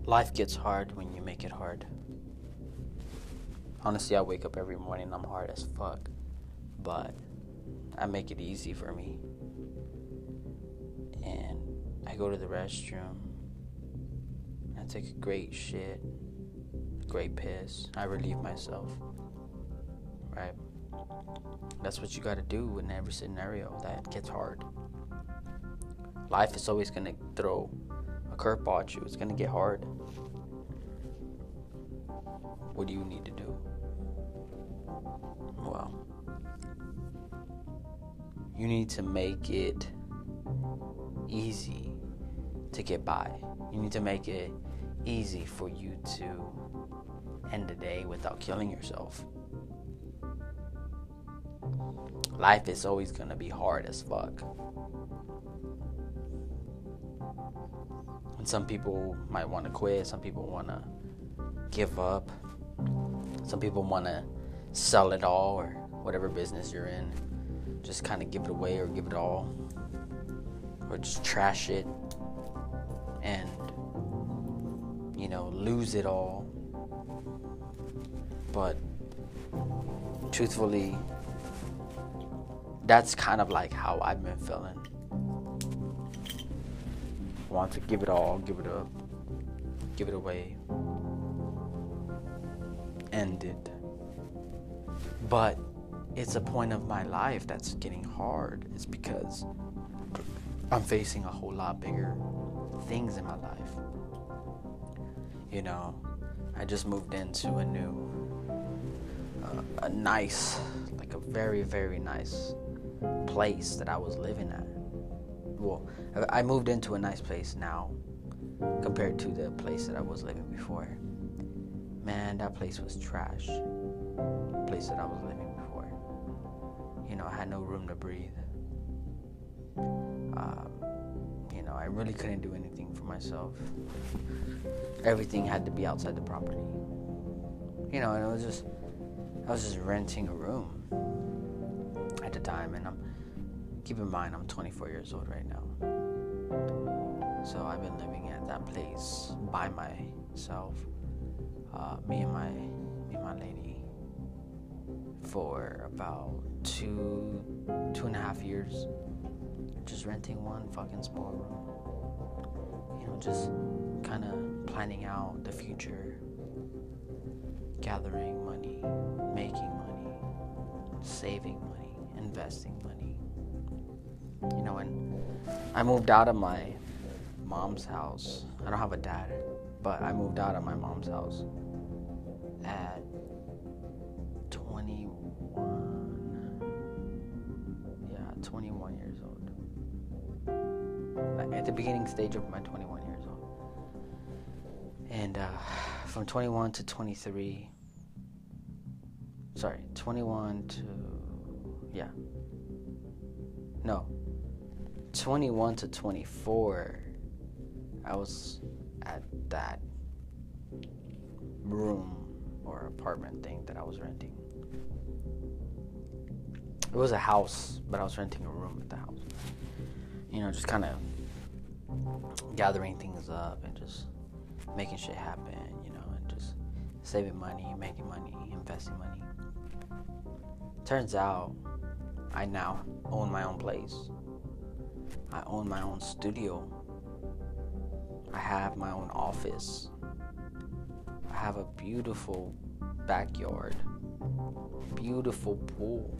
Life gets hard when you make it hard. Honestly, I wake up every morning and I'm hard as fuck. But I make it easy for me. And I go to the restroom. I take a great shit. A great piss. I relieve myself. Right? That's what you gotta do in every scenario that gets hard. Life is always gonna throw a curveball at you. It's gonna get hard. What do you need to do? Well, you need to make it easy to get by. You need to make it easy for you to end the day without killing yourself. Life is always gonna be hard as fuck. And some people might want to quit. Some people want to give up. Some people want to sell it all, or whatever business you're in. Just kind of give it away or give it all. Or just trash it and, lose it all. But truthfully, that's kind of like how I've been feeling. Want to give it all, give it up, give it away, end it. But it's a point of my life that's getting hard. It's because I'm facing a whole lot bigger things in my life. I just moved into a new, a very, very nice place that I was living at. Well, I moved into a nice place now compared to the place that I was living before. Man, that place was trash. The place that I was living before. I had no room to breathe. I really couldn't do anything for myself. Everything had to be outside the property. And I was just renting a room at the time, and keep in mind, I'm 24 years old right now. So I've been living at that place by myself, me and my lady, for about two and a half years, just renting one fucking small room. Just kind of planning out the future, gathering money, making money, saving money, investing money. And I moved out of my mom's house. I don't have a dad, but I moved out of my mom's house at 21 years old. At the beginning stage of my 21 years old. And from 21 to 23, 21 to 24, I was at that room or apartment thing that I was renting. It was a house, but I was renting a room at the house. Just kind of gathering things up and just making shit happen, and just saving money, making money, investing money. Turns out, I now own my own place. I own my own studio. I have my own office. I have a beautiful backyard. Beautiful pool.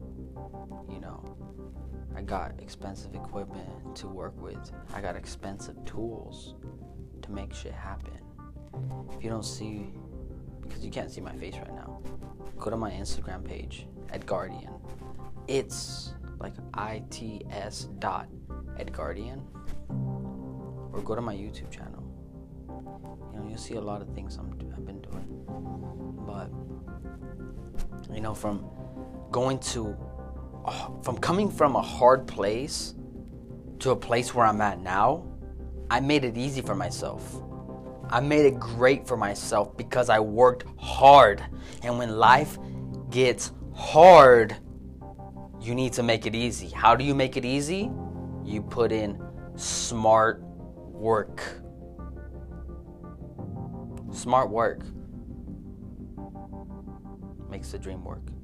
I got expensive equipment to work with. I got expensive tools to make shit happen. If you don't see, because you can't see my face right now, go to my Instagram page, Edgardian. It's like its.edgardian. Or go to my YouTube channel. You'll see a lot of things I've been doing. But, from coming from a hard place to a place where I'm at now, I made it easy for myself. I made it great for myself because I worked hard. And when life gets hard, you need to make it easy. How do you make it easy? You put in smart work. Smart work makes the dream work.